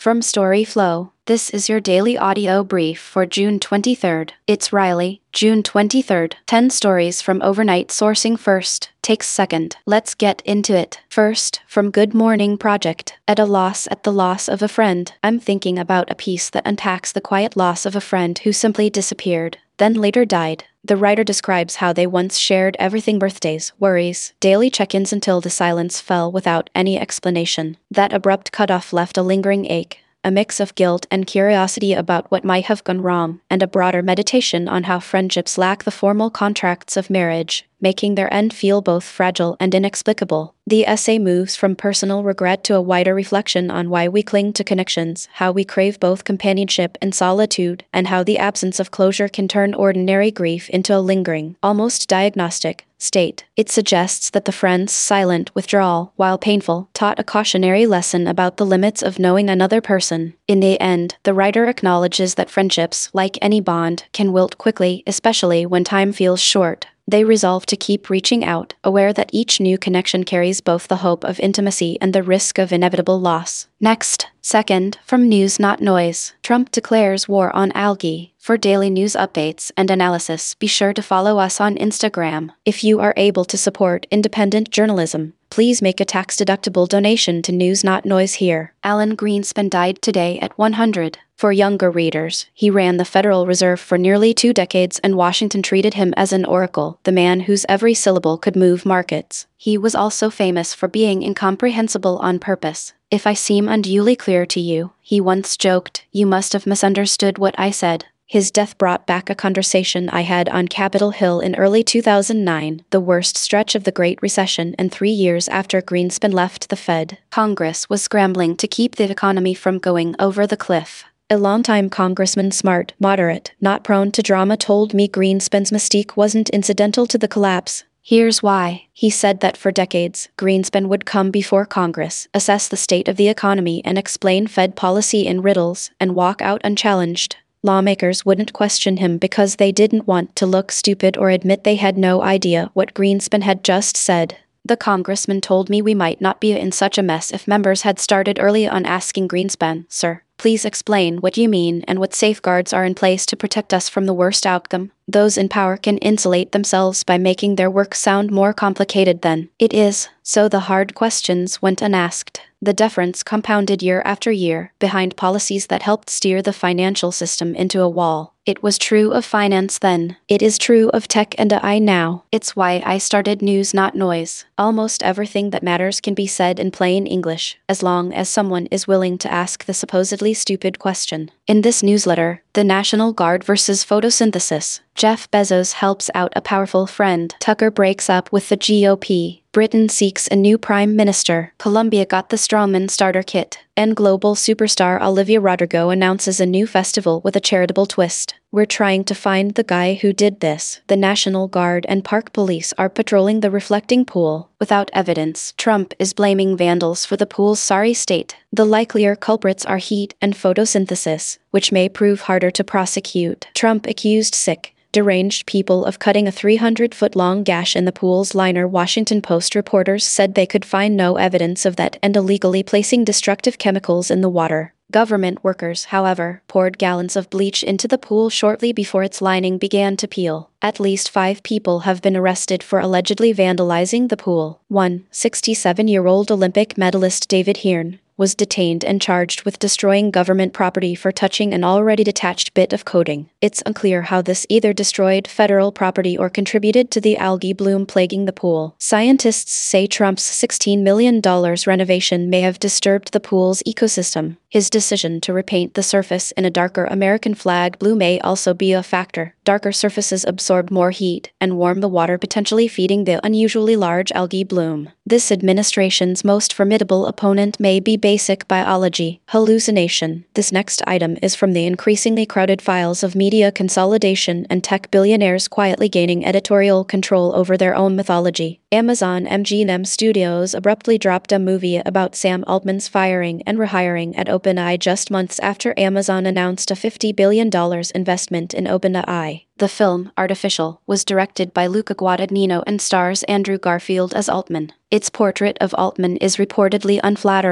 From StoryFlow, this is your daily audio brief for June 23rd. It's Riley, June 23rd. 10 stories from overnight sourcing first, takes second. Let's get into it. First, from Good Morning Project. At the loss of a friend. I'm thinking about a piece that unpacks the quiet loss of a friend who simply disappeared, then later died. The writer describes how they once shared everything: birthdays, worries, daily check-ins, until the silence fell without any explanation. That abrupt cutoff left a lingering ache, a mix of guilt and curiosity about what might have gone wrong, and a broader meditation on how friendships lack the formal contracts of marriage, making their end feel both fragile and inexplicable. The essay moves from personal regret to a wider reflection on why we cling to connections, how we crave both companionship and solitude, and how the absence of closure can turn ordinary grief into a lingering, almost diagnostic, state. It suggests that the friend's silent withdrawal, while painful, taught a cautionary lesson about the limits of knowing another person. In the end, the writer acknowledges that friendships, like any bond, can wilt quickly, especially when time feels short. They resolve to keep reaching out, aware that each new connection carries both the hope of intimacy and the risk of inevitable loss. Next, second, from News Not Noise. Trump declares war on algae. For daily news updates and analysis, be sure to follow us on Instagram. If you are able to support independent journalism, please make a tax-deductible donation to News Not Noise here. Alan Greenspan died today at 100. For younger readers, he ran the Federal Reserve for nearly 2 decades, and Washington treated him as an oracle, the man whose every syllable could move markets. He was also famous for being incomprehensible on purpose. "If I seem unduly clear to you," he once joked, "you must have misunderstood what I said." His death brought back a conversation I had on Capitol Hill in early 2009, the worst stretch of the Great Recession and 3 years after Greenspan left the Fed. Congress was scrambling to keep the economy from going over the cliff. A longtime congressman, smart, moderate, not prone to drama, told me Greenspan's mystique wasn't incidental to the collapse. "Here's why." He said that for decades, Greenspan would come before Congress, assess the state of the economy, and explain Fed policy in riddles, and walk out unchallenged. Lawmakers wouldn't question him because they didn't want to look stupid or admit they had no idea what Greenspan had just said. The congressman told me we might not be in such a mess if members had started early on asking Greenspan, "Sir, please explain what you mean and what safeguards are in place to protect us from the worst outcome." Those in power can insulate themselves by making their work sound more complicated than it is, so the hard questions went unasked. The deference compounded year after year behind policies that helped steer the financial system into a wall. It was true of finance then. It is true of tech and AI now. It's why I started News Not Noise. Almost everything that matters can be said in plain English, as long as someone is willing to ask the supposedly stupid question. In this newsletter, The National Guard versus Photosynthesis, Jeff Bezos helps out a powerful friend. Tucker breaks up with the GOP. Britain seeks a new prime minister. Colombia got the strawman starter kit. And global superstar Olivia Rodrigo announces a new festival with a charitable twist. "We're trying to find the guy who did this." The National Guard and Park Police are patrolling the reflecting pool. Without evidence, Trump is blaming vandals for the pool's sorry state. The likelier culprits are heat and photosynthesis, which may prove harder to prosecute. Trump accused sick, deranged people of cutting a 300-foot-long gash in the pool's liner. Washington Post reporters said they could find no evidence of that and illegally placing destructive chemicals in the water. Government workers, however, poured gallons of bleach into the pool shortly before its lining began to peel. At least 5 people have been arrested for allegedly vandalizing the pool. One, 67-year-old Olympic medalist David Hearn, was detained and charged with destroying government property for touching an already detached bit of coating. It's unclear how this either destroyed federal property or contributed to the algae bloom plaguing the pool. Scientists say Trump's $16 million renovation may have disturbed the pool's ecosystem. His decision to repaint the surface in a darker American flag blue may also be a factor. Darker surfaces absorb more heat and warm the water, potentially feeding the unusually large algae bloom. This administration's most formidable opponent may be basic biology, hallucination. This next item is from the increasingly crowded files of media consolidation and tech billionaires quietly gaining editorial control over their own mythology. Amazon MGM Studios abruptly dropped a movie about Sam Altman's firing and rehiring at OpenAI just months after Amazon announced a $50 billion investment in OpenAI. The film, Artificial, was directed by Luca Guadagnino and stars Andrew Garfield as Altman. Its portrait of Altman is reportedly unflattering.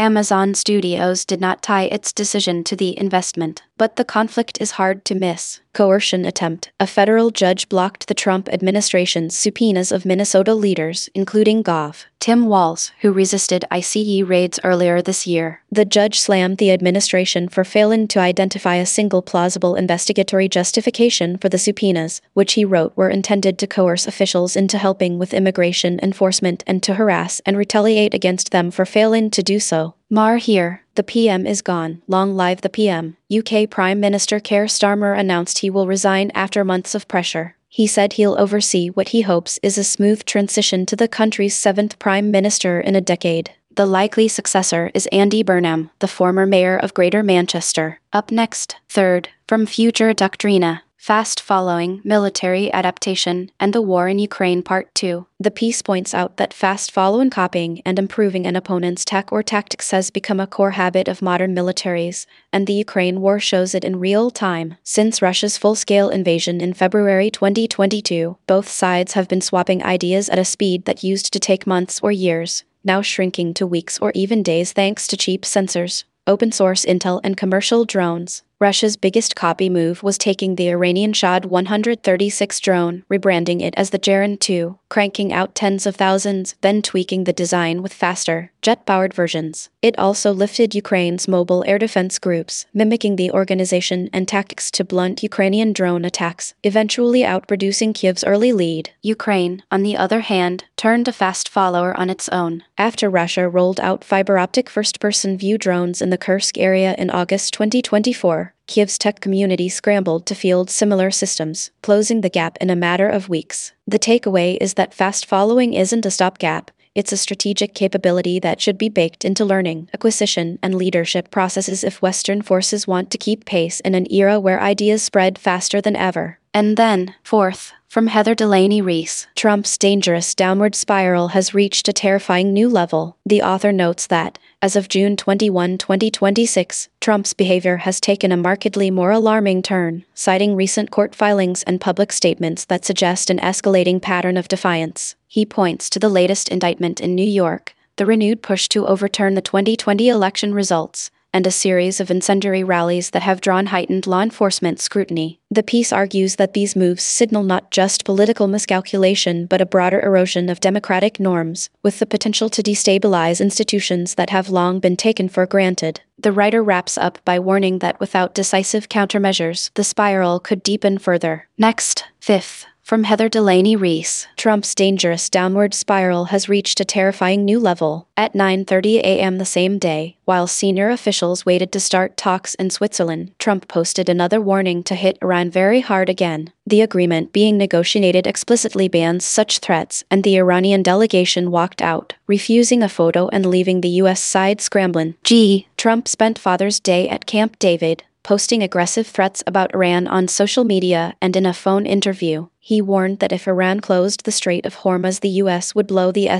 Amazon Studios did not tie its decision to the investment, but the conflict is hard to miss. Coercion attempt. A federal judge blocked the Trump administration's subpoenas of Minnesota leaders, including Gov. Tim Walz, who resisted ICE raids earlier this year. The judge slammed the administration for failing to identify a single plausible investigatory justification for the subpoenas, which he wrote were intended to coerce officials into helping with immigration enforcement and to harass and retaliate against them for failing to do so. Mar here. The PM is gone. Long live the PM. UK Prime Minister Keir Starmer announced he will resign after months of pressure. He said he'll oversee what he hopes is a smooth transition to the country's 7th Prime Minister in a decade. The likely successor is Andy Burnham, the former mayor of Greater Manchester. Up next, third, from Future Doctrina. Fast following military adaptation and the war in Ukraine Part 2. The piece points out that fast following copying and improving an opponent's tech or tactics has become a core habit of modern militaries, and the Ukraine war shows it in real time. Since Russia's full-scale invasion in February 2022, both sides have been swapping ideas at a speed that used to take months or years, now shrinking to weeks or even days thanks to cheap sensors, open-source intel and commercial drones. Russia's biggest copy move was taking the Iranian Shahd 136 drone, rebranding it as the Geran 2, cranking out tens of thousands, then tweaking the design with faster, jet-powered versions. It also lifted Ukraine's mobile air defense groups, mimicking the organization and tactics to blunt Ukrainian drone attacks, eventually outproducing Kyiv's early lead. Ukraine, on the other hand, turned a fast follower on its own. After Russia rolled out fiber-optic first-person view drones in the Kursk area in August 2024, Kyiv's tech community scrambled to field similar systems, closing the gap in a matter of weeks. The takeaway is that fast following isn't a stopgap. It's a strategic capability that should be baked into learning, acquisition, and leadership processes if Western forces want to keep pace in an era where ideas spread faster than ever. And then, fourth, from Heather Delaney Rees, Trump's dangerous downward spiral has reached a terrifying new level. The author notes that, as of June 21, 2026, Trump's behavior has taken a markedly more alarming turn, citing recent court filings and public statements that suggest an escalating pattern of defiance. He points to the latest indictment in New York, the renewed push to overturn the 2020 election results, and a series of incendiary rallies that have drawn heightened law enforcement scrutiny. The piece argues that these moves signal not just political miscalculation but a broader erosion of democratic norms, with the potential to destabilize institutions that have long been taken for granted. The writer wraps up by warning that without decisive countermeasures, the spiral could deepen further. Next, fifth. From Heather Delaney Rees, Trump's dangerous downward spiral has reached a terrifying new level. At 9:30 a.m. the same day, while senior officials waited to start talks in Switzerland, Trump posted another warning to hit Iran very hard again. The agreement being negotiated explicitly bans such threats, and the Iranian delegation walked out, refusing a photo and leaving the U.S. side scrambling. Trump spent Father's Day at Camp David, posting aggressive threats about Iran on social media and in a phone interview. He warned that if Iran closed the Strait of Hormuz, the U.S. would blow the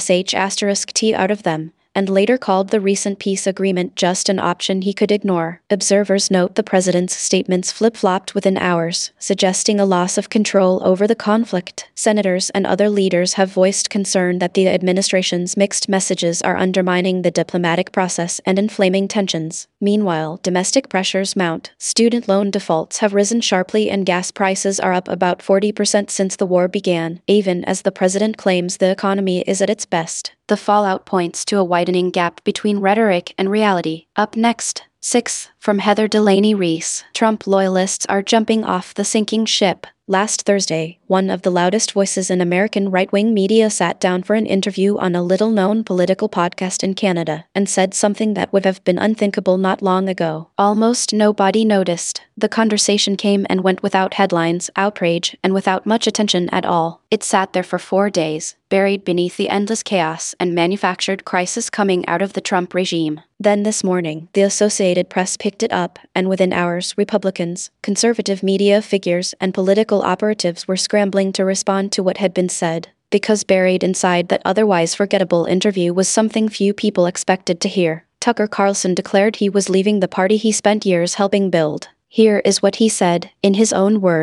sh*T out of them, and later called the recent peace agreement just an option he could ignore. Observers note the president's statements flip-flopped within hours, suggesting a loss of control over the conflict. Senators and other leaders have voiced concern that the administration's mixed messages are undermining the diplomatic process and inflaming tensions. Meanwhile, domestic pressures mount. Student loan defaults have risen sharply and gas prices are up about 40% since the war began, even as the president claims the economy is at its best. The fallout points to a widening gap between rhetoric and reality. Up next, 6. From Heather Delaney Rees, Trump loyalists are jumping off the sinking ship. Last Thursday, one of the loudest voices in American right-wing media sat down for an interview on a little-known political podcast in Canada and said something that would have been unthinkable not long ago. Almost nobody noticed. The conversation came and went without headlines, outrage, and without much attention at all. It sat there for 4 days, buried beneath the endless chaos and manufactured crisis coming out of the Trump regime. Then this morning, the Associated Press picked it up, and within hours, Republicans, conservative media figures, and political operatives were scrambling to respond to what had been said, because buried inside that otherwise forgettable interview was something few people expected to hear. Tucker Carlson declared he was leaving the party he spent years helping build. Here is what he said, in his own words.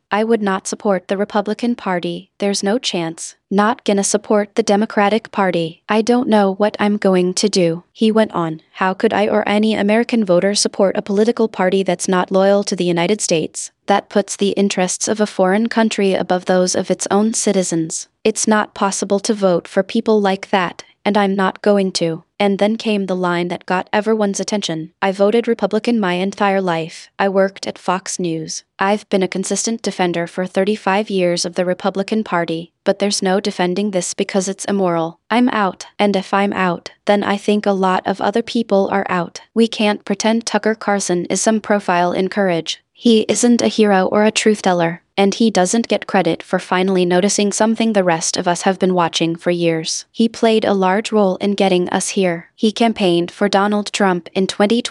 I would not support the Republican Party. There's no chance. Not gonna support the Democratic Party. I don't know what I'm going to do. He went on. How could I or any American voter support a political party that's not loyal to the United States? That puts the interests of a foreign country above those of its own citizens. It's not possible to vote for people like that, and I'm not going to. And then came the line that got everyone's attention. I voted Republican my entire life. I worked at Fox News. I've been a consistent defender for 35 years of the Republican Party, but there's no defending this because it's immoral. I'm out, and if I'm out, then I think a lot of other people are out. We can't pretend Tucker Carlson is some profile in courage. He isn't a hero or a truth teller, and he doesn't get credit for finally noticing something the rest of us have been watching for years. He played a large role in getting us here. He campaigned for Donald Trump in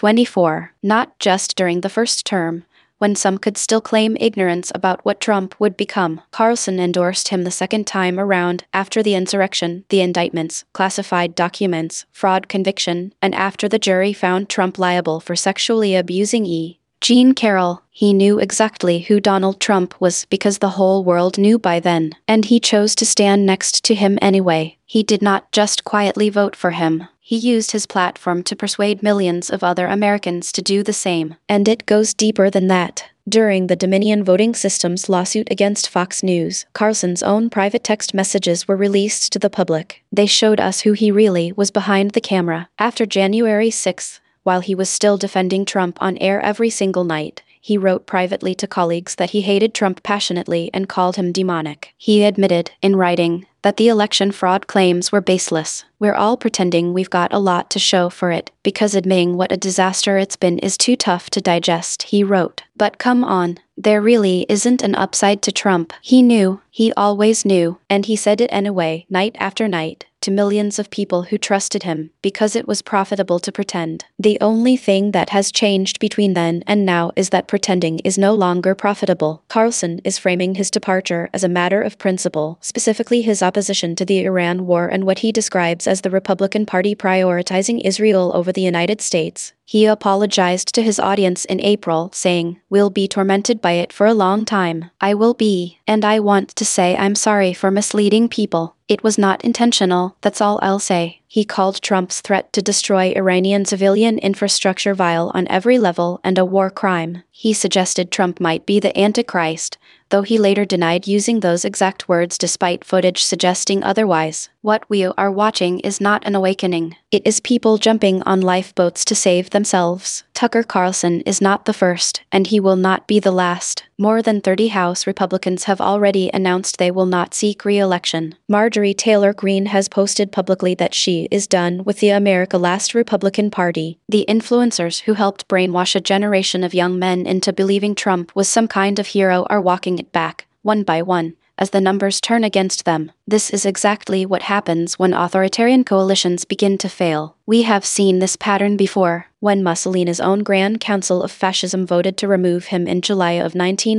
2024, not just during the first term, when some could still claim ignorance about what Trump would become. Carlson endorsed him the second time around after the insurrection, the indictments, classified documents, fraud conviction, and after the jury found Trump liable for sexually abusing Jean Carroll. He knew exactly who Donald Trump was because the whole world knew by then, and he chose to stand next to him anyway. He did not just quietly vote for him. He used his platform to persuade millions of other Americans to do the same. And it goes deeper than that. During the Dominion Voting Systems lawsuit against Fox News, Carlson's own private text messages were released to the public. They showed us who he really was behind the camera. After January 6th, while he was still defending Trump on air every single night, he wrote privately to colleagues that he hated Trump passionately and called him demonic. He admitted, in writing, that the election fraud claims were baseless. We're all pretending we've got a lot to show for it, because admitting what a disaster it's been is too tough to digest, he wrote. But come on, there really isn't an upside to Trump. He knew, he always knew, and he said it anyway, night after night, to millions of people who trusted him, because it was profitable to pretend. The only thing that has changed between then and now is that pretending is no longer profitable. Carlson is framing his departure as a matter of principle, specifically his opposition to the Iran war and what he describes as the Republican Party prioritizing Israel over the United States. He apologized to his audience in April, saying, "We'll be tormented by it for a long time. I will be, and I want to say I'm sorry for misleading people. It was not intentional, that's all I'll say." He called Trump's threat to destroy Iranian civilian infrastructure vile on every level and a war crime. He suggested Trump might be the Antichrist, though he later denied using those exact words despite footage suggesting otherwise. What we are watching is not an awakening. It is people jumping on lifeboats to save themselves. Tucker Carlson is not the first, and he will not be the last. More than 30 House Republicans have already announced they will not seek re-election. Marjorie Taylor Greene has posted publicly that she is done with the America Last Republican Party. The influencers who helped brainwash a generation of young men into believing Trump was some kind of hero are walking it back, one by one, as the numbers turn against them. This is exactly what happens when authoritarian coalitions begin to fail. We have seen this pattern before. When Mussolini's own Grand Council of Fascism voted to remove him in July of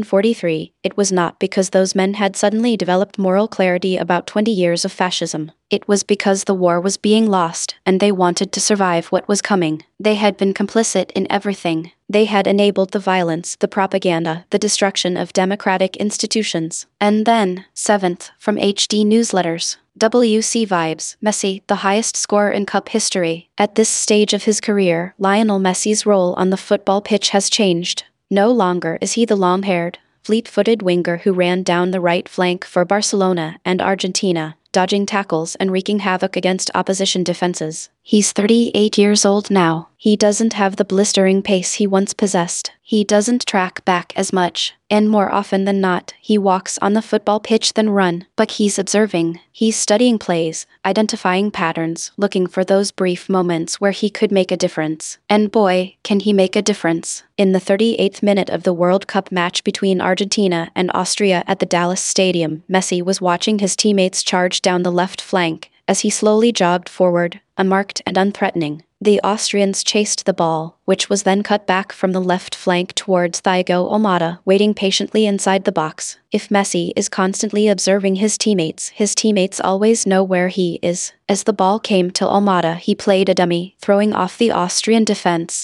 1943, it was not because those men had suddenly developed moral clarity about 20 years of fascism. It was because the war was being lost, and they wanted to survive what was coming. They had been complicit in everything. They had enabled the violence, the propaganda, the destruction of democratic institutions. And then, 7th, from HD Newsletters. WC Vibes, Messi, the highest scorer in Cup history. At this stage of his career, Lionel Messi's role on the football pitch has changed. No longer is he the long-haired, fleet-footed winger who ran down the right flank for Barcelona and Argentina, dodging tackles and wreaking havoc against opposition defenses. He's 38 years old now. He doesn't have the blistering pace he once possessed. He doesn't track back as much, and more often than not, he walks on the football pitch than run. But he's observing. He's studying plays, identifying patterns, looking for those brief moments where he could make a difference. And boy, can he make a difference. In the 38th minute of the World Cup match between Argentina and Austria at the Dallas Stadium, Messi was watching his teammates charge down the left flank as he slowly jogged forward, unmarked and unthreatening. The Austrians chased the ball, which was then cut back from the left flank towards Thiago Almada, waiting patiently inside the box. If Messi is constantly observing his teammates always know where he is. As the ball came to Almada, he played a dummy, throwing off the Austrian defense.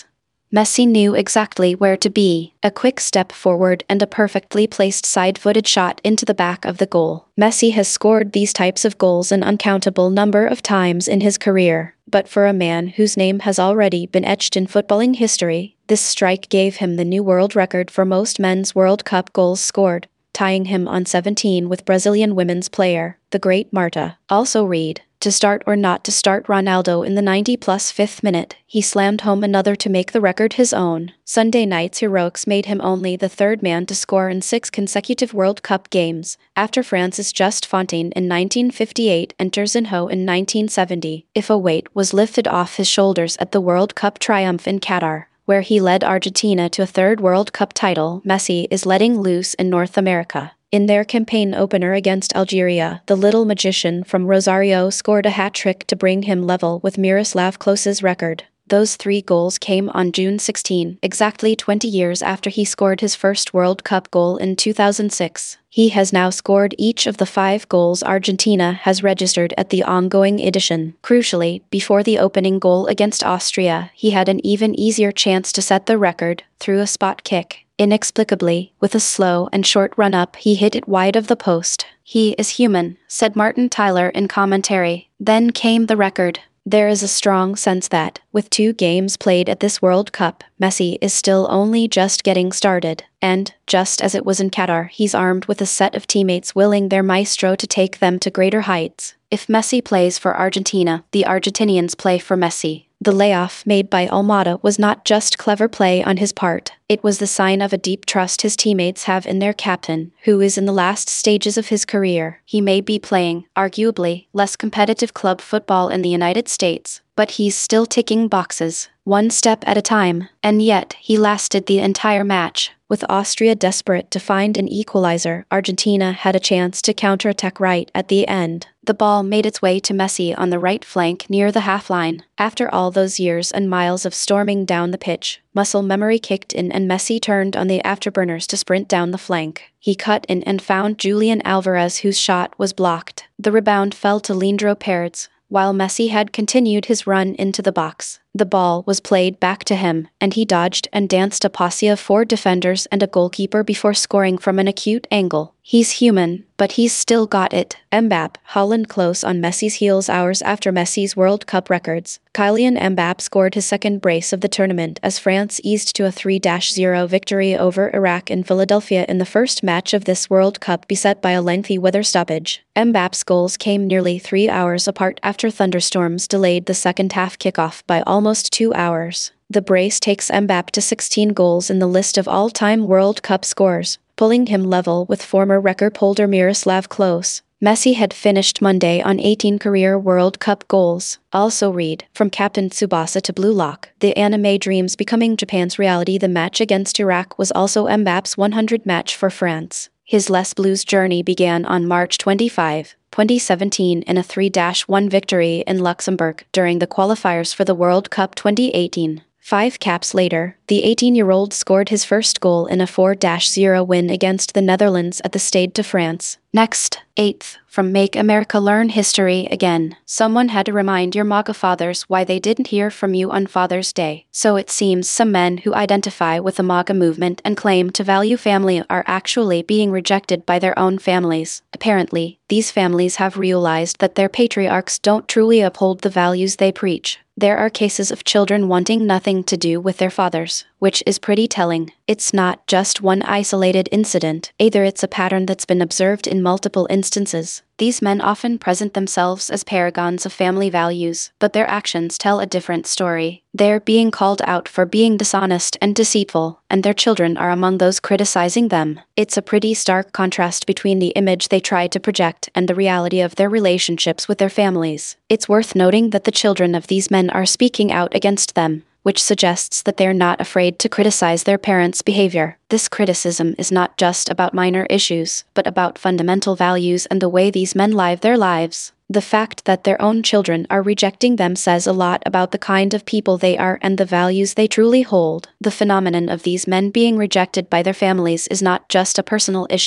Messi knew exactly where to be, a quick step forward and a perfectly placed side-footed shot into the back of the goal. Messi has scored these types of goals an uncountable number of times in his career, but for a man whose name has already been etched in footballing history, this strike gave him the new world record for most men's World Cup goals scored, tying him on 17 with Brazilian women's player, the great Marta. Also read, to start or not to start Ronaldo in the 90-plus 5th minute, he slammed home another to make the record his own. Sunday night's heroics made him only the third man to score in 6 consecutive World Cup games, after France's Just Fontaine in 1958 and Terzinho in 1970, if a weight was lifted off his shoulders at the World Cup triumph in Qatar, where he led Argentina to a third World Cup title. Messi is letting loose in North America. In their campaign opener against Algeria, the little magician from Rosario scored a hat-trick to bring him level with Miroslav Klose's record. Those 3 goals came on June 16, exactly 20 years after he scored his first World Cup goal in 2006. He has now scored each of the 5 goals Argentina has registered at the ongoing edition. Crucially, before the opening goal against Austria, he had an even easier chance to set the record through a spot kick. Inexplicably, with a slow and short run-up, he hit it wide of the post. "He is human," said Martin Tyler in commentary. Then came the record. There is a strong sense that, with 2 games played at this World Cup, Messi is still only just getting started, and, just as it was in Qatar, he's armed with a set of teammates willing their maestro to take them to greater heights. If Messi plays for Argentina, the Argentinians play for Messi. The layoff made by Almada was not just clever play on his part, it was the sign of a deep trust his teammates have in their captain, who is in the last stages of his career. He may be playing, arguably, less competitive club football in the United States, but he's still ticking boxes, one step at a time, and yet he lasted the entire match. With Austria desperate to find an equalizer, Argentina had a chance to counterattack right at the end. The ball made its way to Messi on the right flank near the half-line. After all those years and miles of storming down the pitch, muscle memory kicked in and Messi turned on the afterburners to sprint down the flank. He cut in and found Julian Alvarez, whose shot was blocked. The rebound fell to Leandro Paredes, while Messi had continued his run into the box. The ball was played back to him, and he dodged and danced a posse of 4 defenders and a goalkeeper before scoring from an acute angle. He's human, but he's still got it. Mbappe, Haaland close on Messi's heels hours after Messi's World Cup records. Kylian Mbappe scored his second brace of the tournament as France eased to a 3-0 victory over Iraq in Philadelphia in the first match of this World Cup beset by a lengthy weather stoppage. Mbappe's goals came nearly 3 hours apart after thunderstorms delayed the second-half kickoff by almost 2 hours. The brace takes Mbappe to 16 goals in the list of all-time World Cup scorers, pulling him level with former record holder Miroslav Klose. Messi had finished Monday on 18 career World Cup goals. Also read, from Captain Tsubasa to Blue Lock, the anime dreams becoming Japan's reality. The match against Iraq was also Mbappe's 100th match for France. His Les Blues journey began on March 25, 2017 in a 3-1 victory in Luxembourg during the qualifiers for the World Cup 2018. 5 caps later, the 18-year-old scored his first goal in a 4-0 win against the Netherlands at the Stade de France. Next, 8th, from Make America Learn History Again. Someone had to remind your MAGA fathers why they didn't hear from you on Father's Day. So it seems some men who identify with the MAGA movement and claim to value family are actually being rejected by their own families. Apparently, these families have realized that their patriarchs don't truly uphold the values they preach. There are cases of children wanting nothing to do with their fathers, which is pretty telling. It's not just one isolated incident, either it's a pattern that's been observed in multiple instances. These men often present themselves as paragons of family values, but their actions tell a different story. They're being called out for being dishonest and deceitful, and their children are among those criticizing them. It's a pretty stark contrast between the image they try to project and the reality of their relationships with their families. It's worth noting that the children of these men are speaking out against them, which suggests that they're not afraid to criticize their parents' behavior. This criticism is not just about minor issues, but about fundamental values and the way these men live their lives. The fact that their own children are rejecting them says a lot about the kind of people they are and the values they truly hold. The phenomenon of these men being rejected by their families is not just a personal issue,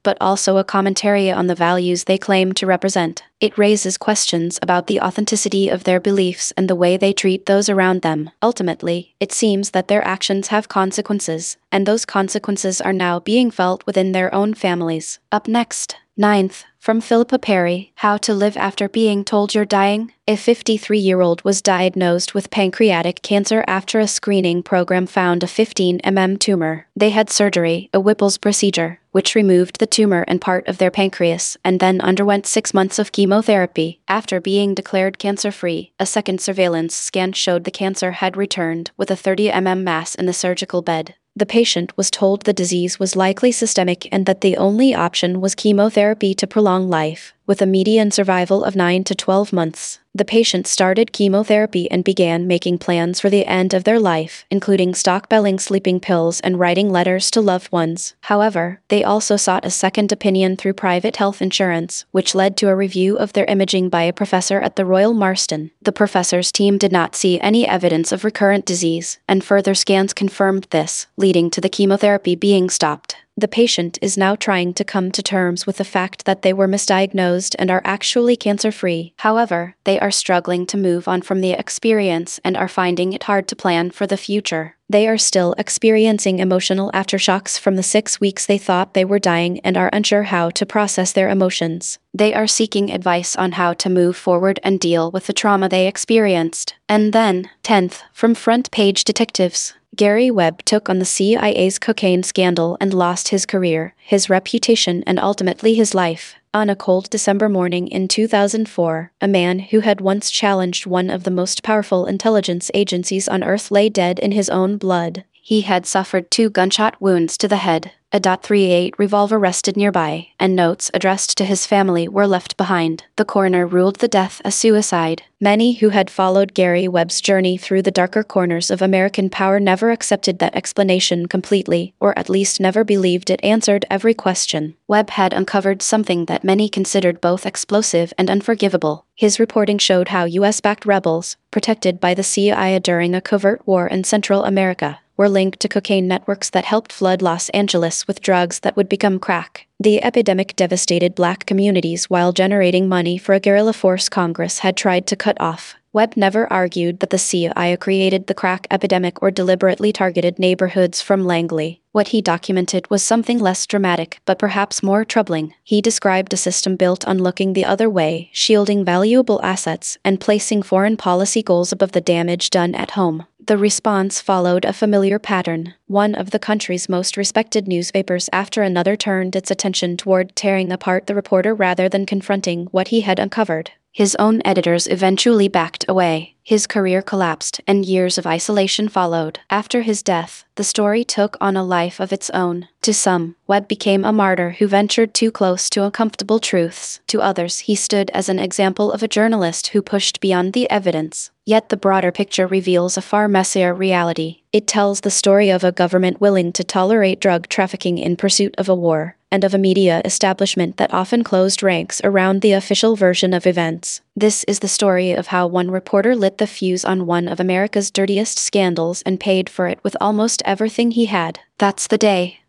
but also a commentary on the values they claim to represent. It raises questions about the authenticity of their beliefs and the way they treat those around them. Ultimately, it seems that their actions have consequences, and those consequences are now being felt within their own families. Up next, ninth, from Philippa Perry, How to Live After Being Told You're Dying. A 53-year-old was diagnosed with pancreatic cancer after a screening program found a 15 mm tumor. They had surgery, a Whipple's procedure, which removed the tumor and part of their pancreas, and then underwent 6 months of chemotherapy. After being declared cancer-free, a second surveillance scan showed the cancer had returned, with a 30 mm mass in the surgical bed. The patient was told the disease was likely systemic and that the only option was chemotherapy to prolong life, with a median survival of 9 to 12 months. The patient started chemotherapy and began making plans for the end of their life, including stockpiling sleeping pills and writing letters to loved ones. However, they also sought a second opinion through private health insurance, which led to a review of their imaging by a professor at the Royal Marsden. The professor's team did not see any evidence of recurrent disease, and further scans confirmed this, leading to the chemotherapy being stopped. The patient is now trying to come to terms with the fact that they were misdiagnosed and are actually cancer-free. However, they are struggling to move on from the experience and are finding it hard to plan for the future. They are still experiencing emotional aftershocks from the 6 weeks they thought they were dying and are unsure how to process their emotions. They are seeking advice on how to move forward and deal with the trauma they experienced. And then, 10th, from Front Page Detectives. Gary Webb took on the CIA's cocaine scandal and lost his career, his reputation, and ultimately his life. On a cold December morning in 2004, a man who had once challenged one of the most powerful intelligence agencies on Earth lay dead in his own blood. He had suffered 2 gunshot wounds to the head. A .38 revolver rested nearby, and notes addressed to his family were left behind. The coroner ruled the death a suicide. Many who had followed Gary Webb's journey through the darker corners of American power never accepted that explanation completely, or at least never believed it answered every question. Webb had uncovered something that many considered both explosive and unforgivable. His reporting showed how U.S.-backed rebels, protected by the CIA during a covert war in Central America, were linked to cocaine networks that helped flood Los Angeles with drugs that would become crack. The epidemic devastated black communities while generating money for a guerrilla force Congress had tried to cut off. Webb never argued that the CIA created the crack epidemic or deliberately targeted neighborhoods from Langley. What he documented was something less dramatic, but perhaps more troubling. He described a system built on looking the other way, shielding valuable assets, and placing foreign policy goals above the damage done at home. The response followed a familiar pattern. One of the country's most respected newspapers after another turned its attention toward tearing apart the reporter rather than confronting what he had uncovered. His own editors eventually backed away. His career collapsed, and years of isolation followed. After his death, the story took on a life of its own. To some, Webb became a martyr who ventured too close to uncomfortable truths. To others, he stood as an example of a journalist who pushed beyond the evidence. Yet the broader picture reveals a far messier reality. It tells the story of a government willing to tolerate drug trafficking in pursuit of a war, and of a media establishment that often closed ranks around the official version of events. This is the story of how one reporter lit the fuse on one of America's dirtiest scandals and paid for it with almost everything he had. That's the day.